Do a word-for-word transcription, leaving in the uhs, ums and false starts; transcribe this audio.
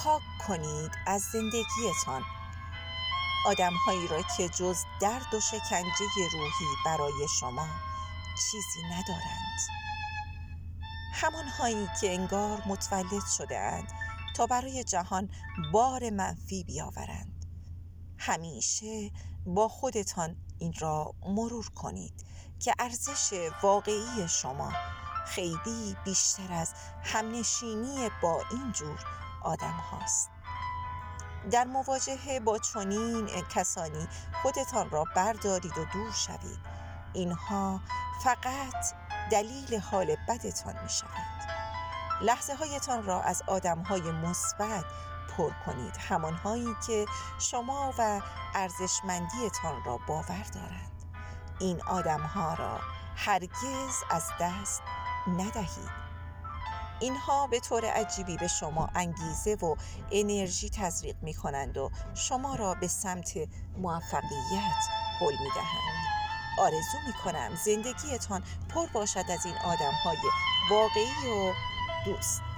پاک کنید از زندگیتان آدم‌هایی را که جز درد و شکنجه روحی برای شما چیزی ندارند، همان‌هایی که انگار متولد شده‌اند تا برای جهان بار منفی بیاورند. همیشه با خودتان این را مرور کنید که ارزش واقعی شما خیلی بیشتر از همنشینی با این جور آدم هاست. در مواجهه با چنین کسانی خودتان را بردارید و دور شوید. اینها فقط دلیل حال بدتان می شود. لحظه هایتان را از آدم های مثبت پر کنید، همانهایی که شما و ارزشمندیتان را باور دارند. این آدم ها را هرگز از دست ندهید. اینها به طور عجیبی به شما انگیزه و انرژی تزریق می کنند و شما را به سمت موفقیت هل می دهند. آرزو می کنم زندگیتان پر باشد از این آدم های واقعی و دوست.